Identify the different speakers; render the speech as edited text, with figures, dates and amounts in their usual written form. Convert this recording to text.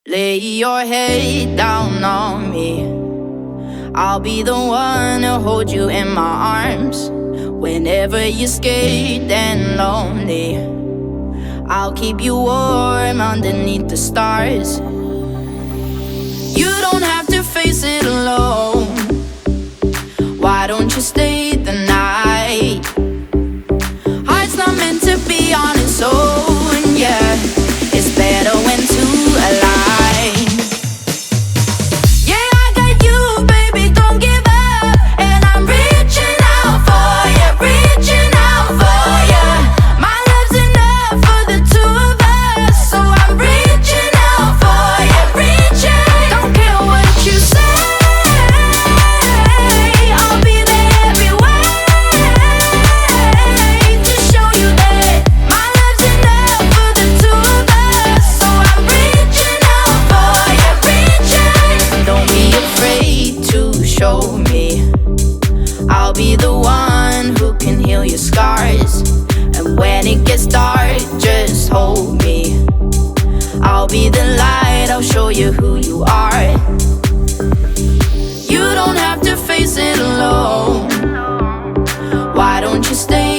Speaker 1: Lay your head down on me. I'll be the one to hold you in my arms. Whenever you're scared and lonely, I'll keep you warm underneath the stars. You don't have to face it alone. Why don't you stay the night? Heart's not meant to be on its own, yeah. It's better when two align. Yeah, I got you, baby, don't give up. And I'm reaching out for you, reaching out for you. My love's enough for the two of us, so I'm reaching out for you, reaching. Don't care what you say, I'll be there every way to show you that my love's enough for the two of us, so I'm reaching out for you, reaching. Don't be afraid to show me. I'll be the one who can heal your scars. And when it gets dark, just hold me. I'll be the light, I'll show you who you are. You don't have to face it alone. Why don't you stay